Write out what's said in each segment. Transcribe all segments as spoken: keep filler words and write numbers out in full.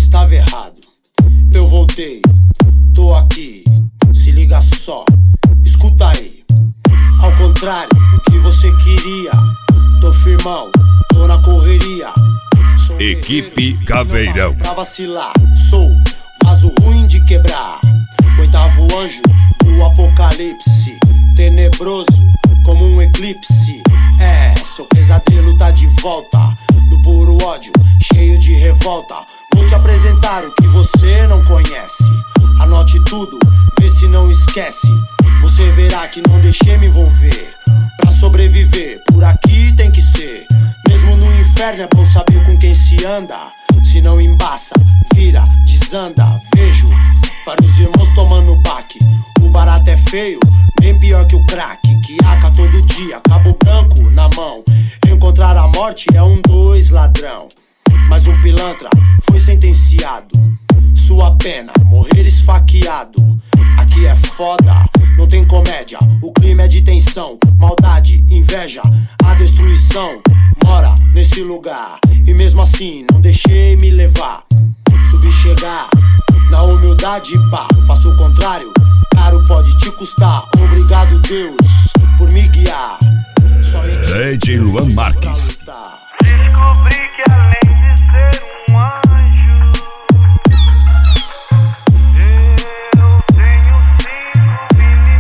estava errado. Eu voltei, tô aqui, se liga só, escuta aí. Ao contrário do que você queria, tô firmão, tô na correria. Sou Equipe Caveirão. Pra vacilar, sou vaso ruim de quebrar. Oitavo anjo do apocalipse, tenebroso como um eclipse. É, seu pesadelo tá de volta, no puro ódio, cheio de revolta. Vou te apresentar o que você não conhece. Anote tudo, vê se não esquece. Você verá que não deixei me envolver. Pra sobreviver, por aqui tem que ser. Mesmo no inferno é bom saber com quem se anda. Se não embaça, vira, desanda. Vejo vários irmãos tomando baque. O barato é feio, bem pior que o crack. Que aca todo dia, cabo branco na mão. Encontrar a morte é um dois ladrão. Mas um pilantra foi sentenciado. Sua pena, morrer esfaqueado. Aqui é foda, não tem comédia. O clima é de tensão, maldade, inveja. A destruição mora nesse lugar. E mesmo assim não deixei me levar. Subi chegar, na humildade pá. Faço o contrário, caro pode te custar. Obrigado Deus por me guiar. Só em ti D J Luan Marques. Descobri que além de ser um anjo, eu tenho cinco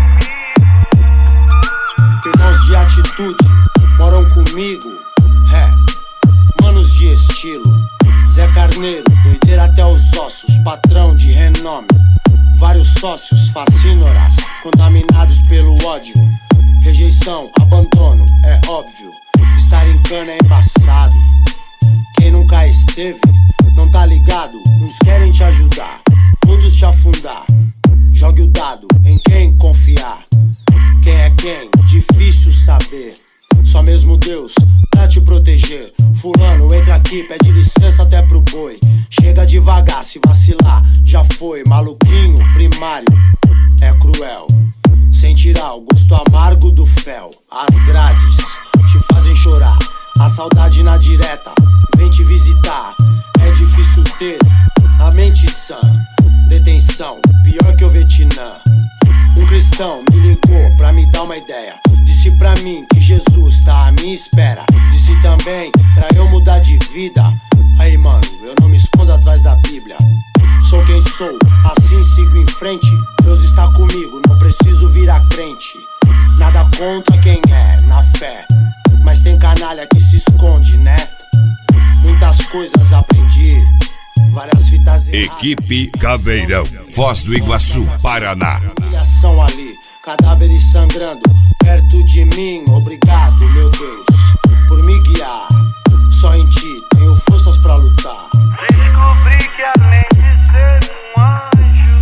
inimigos. Irmãos de atitude moram comigo. É, manos de estilo. Zé Carneiro, doideira até os ossos. Patrão de renome. Vários sócios, fascínoras, contaminados pelo ódio. Rejeição, abandono, é óbvio. Estar em cana é embaçado. Quem nunca esteve, não tá ligado. Uns querem te ajudar, outros te afundar. Jogue o dado em quem confiar. Quem é quem? Difícil saber. Só mesmo Deus pra te proteger. Fulano, entra aqui, pede licença até pro boi. Chega devagar, se vacilar, já foi. Maluquinho, primário, é cruel. Sem tirar o gosto amargo do fel. As grades te fazem chorar. A saudade na direta vem te visitar. É difícil ter a mente sã. Detenção, pior que o Vietnã. Um cristão me ligou pra me dar uma ideia. Disse pra mim que Jesus tá à minha espera. Disse também pra eu mudar de vida. Aí mano, eu não me escondo atrás da Bíblia. Sou quem sou, assim sigo em frente. Deus está comigo, não preciso virar crente. Nada contra quem é, na fé. Mas tem canalha que se esconde, né? Muitas coisas aprendi, várias fitas erradas. Equipe Caveirão, Foz do Iguaçu, Paraná. Humilhação ali, cadáveres sangrando perto de mim. Obrigado, meu Deus, por me guiar. Só em ti tenho forças pra lutar. Descobri que além de ser um anjo,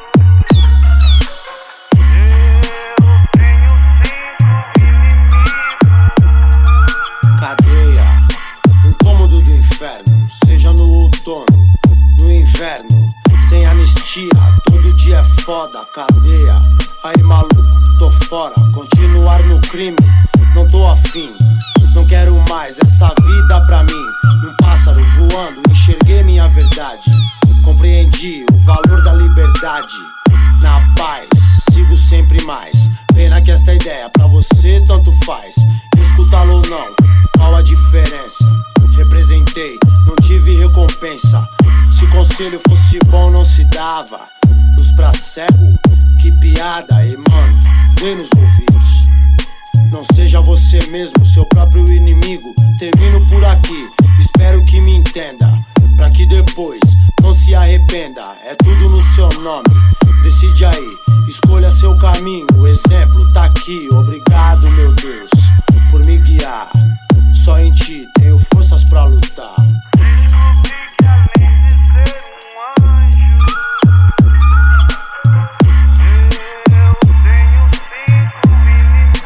eu tenho cinco inimigos. Cadeia, um cômodo do inferno. Seja no outono, no inverno. Sem anistia, todo dia é foda. Cadeia, aí maluco, tô fora. Continuar no crime, não tô afim. Não quero mais essa vida pra mim. Um pássaro voando, enxerguei minha verdade. Compreendi o valor da liberdade. Na paz, sigo sempre mais. Pena que esta ideia pra você tanto faz. Escutá-lo ou não, qual a diferença? Representei, não tive recompensa. Se conselho fosse bom não se dava. Luz pra cego, que piada. E mano, dê nos ouvidos. Não seja você mesmo, seu próprio inimigo. Termino por aqui, espero que me entenda. Pra que depois não se arrependa. É tudo no seu nome, decide aí. Escolha seu caminho, o exemplo tá aqui. Obrigado, meu Deus, por me guiar. Só em ti tenho forças pra lutar. Descobri que além de ser um anjo, eu tenho cinco inimigos.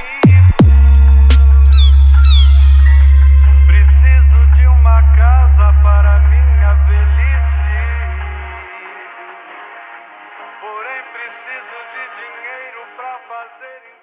Preciso de uma casa para minha velhice, porém preciso de dinheiro pra fazer